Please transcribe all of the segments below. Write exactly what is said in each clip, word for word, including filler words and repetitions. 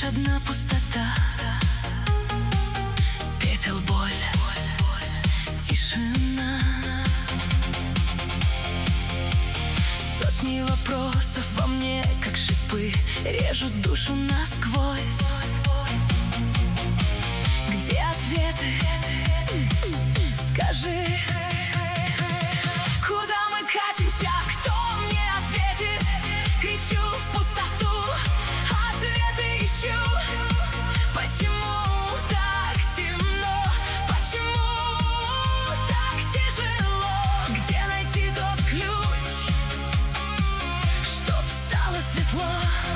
одна пустота, пепел, боль, тишина. Сотни вопросов во мне, как шипы, режут душу насквозь. Где ответы? Скажи, куда мы катимся? Кто мне ответит? Кричу в пустоту, ответы ищу. Почему так темно? Почему так тяжело? Где найти тот ключ, чтоб стало светло?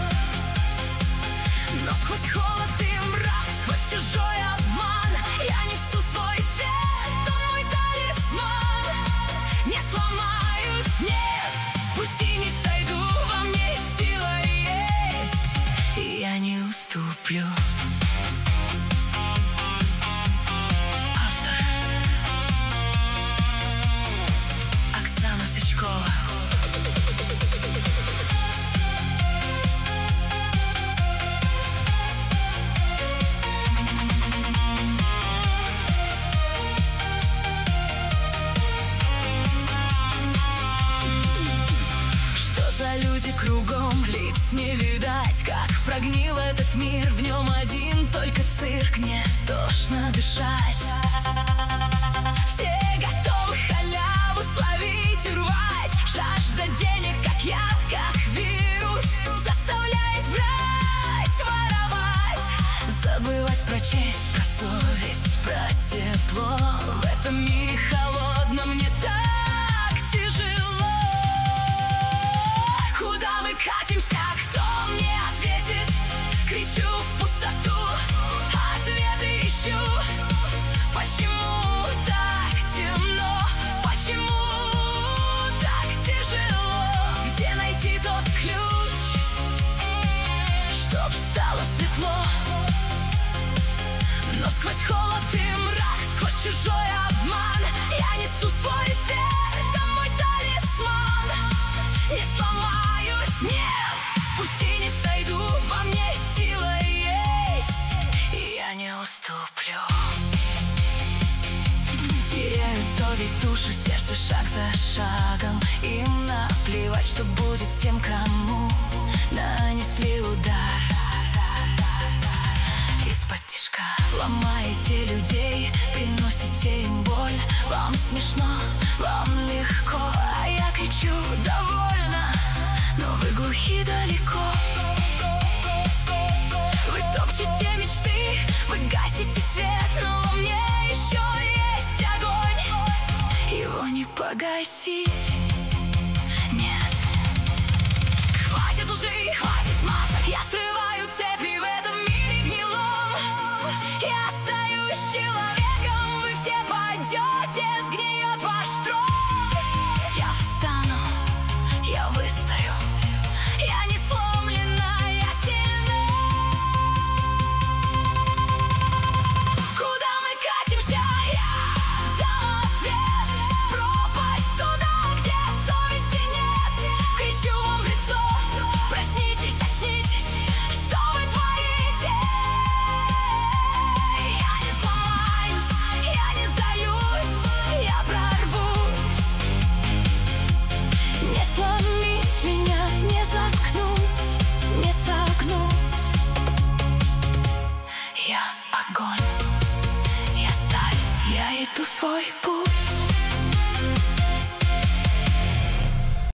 Но сквозь холод и мрак, сквозь чужой обман я несу свой свет, он мой талисман. Не сломаюсь, нет, с пути не сойду, во мне сила есть, и я не уступлю. Автор Оксана Сычкова. Люди кругом, лиц не видать, как прогнил этот мир. В нем один только цирк, мне тошно дышать. Все готовы халяву словить и рвать. Жажда денег, как яд, как вирус, заставляет врать, воровать, забывать про честь, про совесть, про тепло. В этом мире холодном мне так тяжело. Куда мы катимся? Кто мне ответит? Кричу в пустоту, ответы ищу. Почему так темно? Почему так тяжело? Где найти тот ключ, чтоб стало светло? Но сквозь холод и мрак, сквозь чужой обман я несу свой свет, он мой талисман. Не сломаюсь, нет, с пути не сойду, во мне сила есть, и я не уступлю. Теряют совесть, душу, сердце шаг за шагом. Им наплевать, что будет с тем, кому нанесли удар. Из-под тишка ломаете людей, приносите им боль. Вам смешно, вам легко, а я кричу: довольно. Но вы глухи далеко. Вы топчете мечты, вы гасите свет, но во мне еще есть огонь. Его не погасить.